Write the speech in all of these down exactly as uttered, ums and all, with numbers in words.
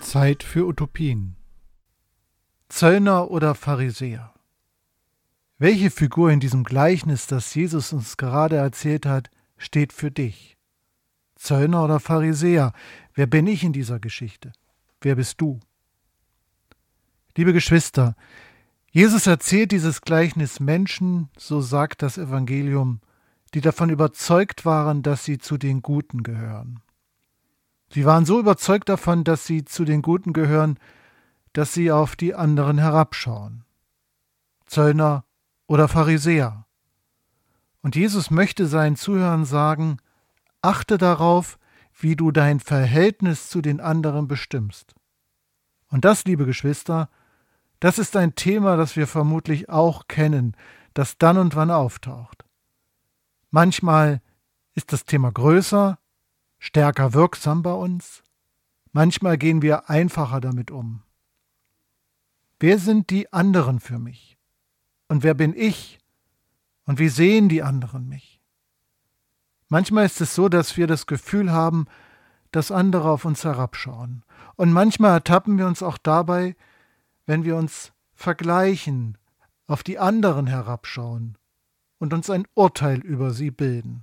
Zeit für Utopien. Zöllner oder Pharisäer? Welche Figur in diesem Gleichnis, das Jesus uns gerade erzählt hat, steht für dich? Zöllner oder Pharisäer? Wer bin ich in dieser Geschichte? Wer bist du? Liebe Geschwister, Jesus erzählt dieses Gleichnis Menschen, so sagt das Evangelium, die davon überzeugt waren, dass sie zu den Guten gehören. Sie waren so überzeugt davon, dass sie zu den Guten gehören, dass sie auf die anderen herabschauen. Zöllner oder Pharisäer. Und Jesus möchte seinen Zuhörern sagen, achte darauf, wie du dein Verhältnis zu den anderen bestimmst. Und das, liebe Geschwister, das ist ein Thema, das wir vermutlich auch kennen, das dann und wann auftaucht. Manchmal ist das Thema größer, stärker wirksam bei uns. Manchmal gehen wir einfacher damit um. Wer sind die anderen für mich? Und wer bin ich? Und wie sehen die anderen mich? Manchmal ist es so, dass wir das Gefühl haben, dass andere auf uns herabschauen. Und manchmal ertappen wir uns auch dabei, wenn wir uns vergleichen, auf die anderen herabschauen und uns ein Urteil über sie bilden.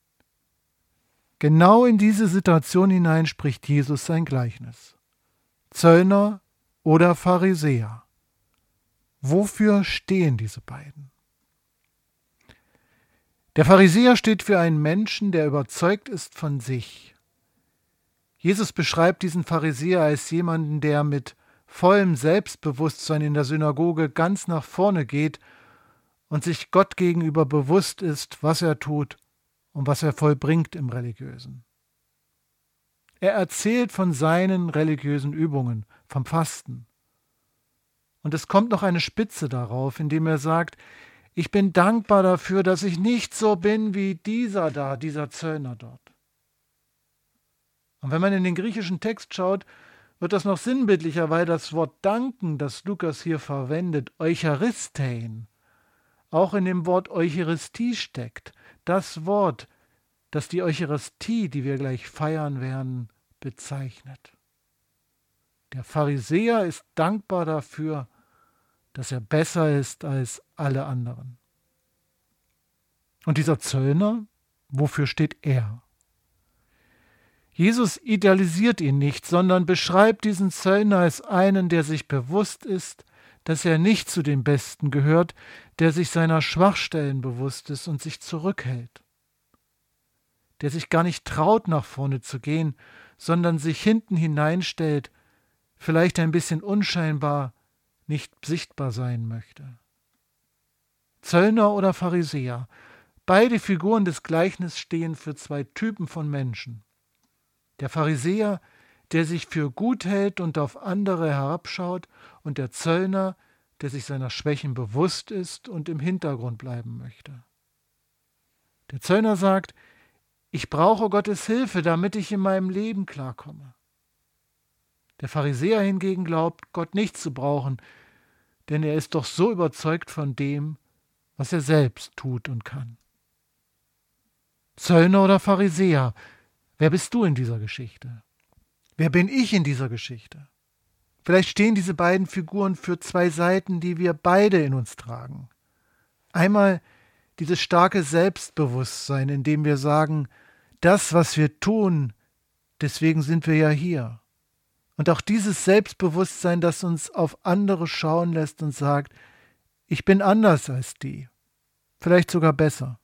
Genau in diese Situation hinein spricht Jesus sein Gleichnis. Zöllner oder Pharisäer? Wofür stehen diese beiden? Der Pharisäer steht für einen Menschen, der überzeugt ist von sich. Jesus beschreibt diesen Pharisäer als jemanden, der mit vollem Selbstbewusstsein in der Synagoge ganz nach vorne geht und sich Gott gegenüber bewusst ist, was er tut und was er vollbringt im Religiösen. Er erzählt von seinen religiösen Übungen, vom Fasten. Und es kommt noch eine Spitze darauf, indem er sagt, ich bin dankbar dafür, dass ich nicht so bin wie dieser da, dieser Zöllner dort. Und wenn man in den griechischen Text schaut, wird das noch sinnbildlicher, weil das Wort danken, das Lukas hier verwendet, Eucharistein, auch in dem Wort Eucharistie steckt. Das Wort, das die Eucharistie, die wir gleich feiern werden, bezeichnet. Der Pharisäer ist dankbar dafür, dass er besser ist als alle anderen. Und dieser Zöllner, wofür steht er? Jesus idealisiert ihn nicht, sondern beschreibt diesen Zöllner als einen, der sich bewusst ist, dass er nicht zu den Besten gehört, der sich seiner Schwachstellen bewusst ist und sich zurückhält, der sich gar nicht traut, nach vorne zu gehen, sondern sich hinten hineinstellt, vielleicht ein bisschen unscheinbar, nicht sichtbar sein möchte. Zöllner oder Pharisäer, beide Figuren des Gleichnisses stehen für zwei Typen von Menschen. Der Pharisäer, der sich für gut hält und auf andere herabschaut, und der Zöllner, der sich seiner Schwächen bewusst ist und im Hintergrund bleiben möchte. Der Zöllner sagt, ich brauche Gottes Hilfe, damit ich in meinem Leben klarkomme. Der Pharisäer hingegen glaubt, Gott nicht zu brauchen, denn er ist doch so überzeugt von dem, was er selbst tut und kann. Zöllner oder Pharisäer? Wer bist du in dieser Geschichte? Wer bin ich in dieser Geschichte? Vielleicht stehen diese beiden Figuren für zwei Seiten, die wir beide in uns tragen. Einmal dieses starke Selbstbewusstsein, in dem wir sagen, das, was wir tun, deswegen sind wir ja hier. Und auch dieses Selbstbewusstsein, das uns auf andere schauen lässt und sagt, ich bin anders als die, vielleicht sogar besser.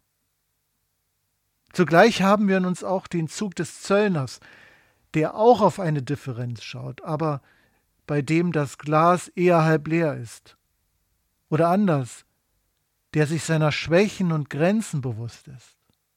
Zugleich haben wir in uns auch den Zug des Zöllners, der auch auf eine Differenz schaut, aber bei dem das Glas eher halb leer ist. Oder anders, der sich seiner Schwächen und Grenzen bewusst ist.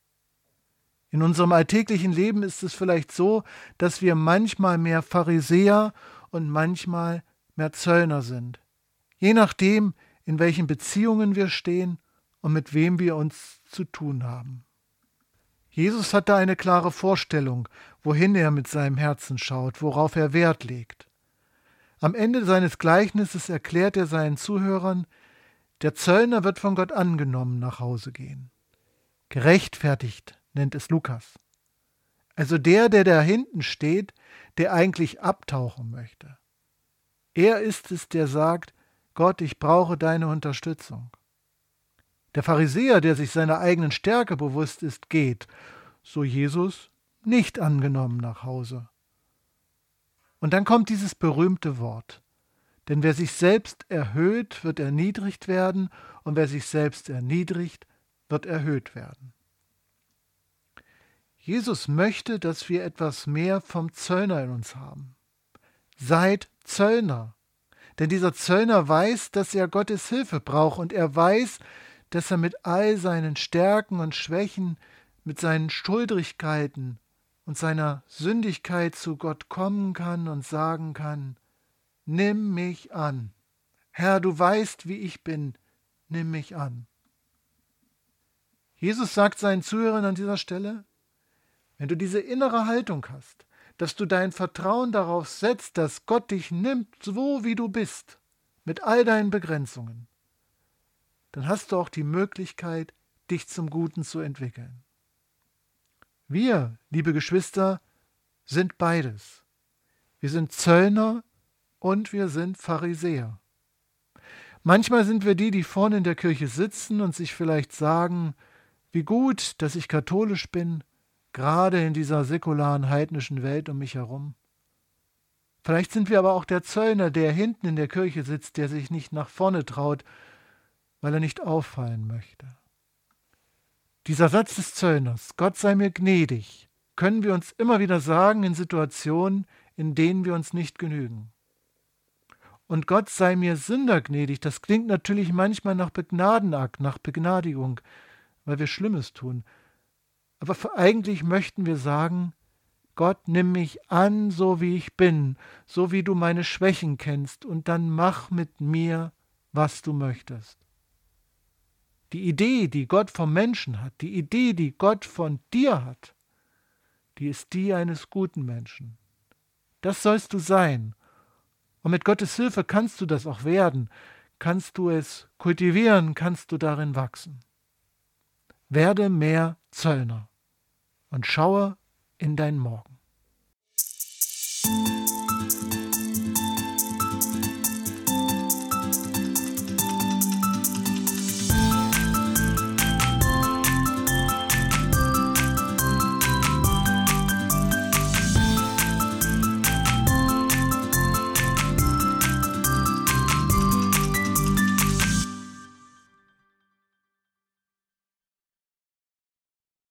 In unserem alltäglichen Leben ist es vielleicht so, dass wir manchmal mehr Pharisäer und manchmal mehr Zöllner sind. Je nachdem, in welchen Beziehungen wir stehen und mit wem wir uns zu tun haben. Jesus hat da eine klare Vorstellung, wohin er mit seinem Herzen schaut, worauf er Wert legt. Am Ende seines Gleichnisses erklärt er seinen Zuhörern, der Zöllner wird von Gott angenommen nach Hause gehen. Gerechtfertigt nennt es Lukas. Also der, der da hinten steht, der eigentlich abtauchen möchte. Er ist es, der sagt, Gott, ich brauche deine Unterstützung. Der Pharisäer, der sich seiner eigenen Stärke bewusst ist, geht, so Jesus, nicht angenommen nach Hause. Und dann kommt dieses berühmte Wort. Denn wer sich selbst erhöht, wird erniedrigt werden, und wer sich selbst erniedrigt, wird erhöht werden. Jesus möchte, dass wir etwas mehr vom Zöllner in uns haben. Seid Zöllner. Denn dieser Zöllner weiß, dass er Gottes Hilfe braucht, und er weiß, dass er mit all seinen Stärken und Schwächen, mit seinen Schuldrigkeiten und seiner Sündigkeit zu Gott kommen kann und sagen kann, nimm mich an. Herr, du weißt, wie ich bin, nimm mich an. Jesus sagt seinen Zuhörern an dieser Stelle, wenn du diese innere Haltung hast, dass du dein Vertrauen darauf setzt, dass Gott dich nimmt, so wie du bist, mit all deinen Begrenzungen, dann hast du auch die Möglichkeit, dich zum Guten zu entwickeln. Wir, liebe Geschwister, sind beides. Wir sind Zöllner und wir sind Pharisäer. Manchmal sind wir die, die vorne in der Kirche sitzen und sich vielleicht sagen, wie gut, dass ich katholisch bin, gerade in dieser säkularen, heidnischen Welt um mich herum. Vielleicht sind wir aber auch der Zöllner, der hinten in der Kirche sitzt, der sich nicht nach vorne traut, weil er nicht auffallen möchte. Dieser Satz des Zöllners, Gott sei mir gnädig, können wir uns immer wieder sagen in Situationen, in denen wir uns nicht genügen. Und Gott sei mir Sünder gnädig, das klingt natürlich manchmal nach Begnadenakt, nach Begnadigung, weil wir Schlimmes tun. Aber eigentlich möchten wir sagen, Gott, nimm mich an, so wie ich bin, so wie du meine Schwächen kennst, und dann mach mit mir, was du möchtest. Die Idee, die Gott vom Menschen hat, die Idee, die Gott von dir hat, die ist die eines guten Menschen. Das sollst du sein. Und mit Gottes Hilfe kannst du das auch werden, kannst du es kultivieren, kannst du darin wachsen. Werde mehr Zöllner und schaue in dein Morgen.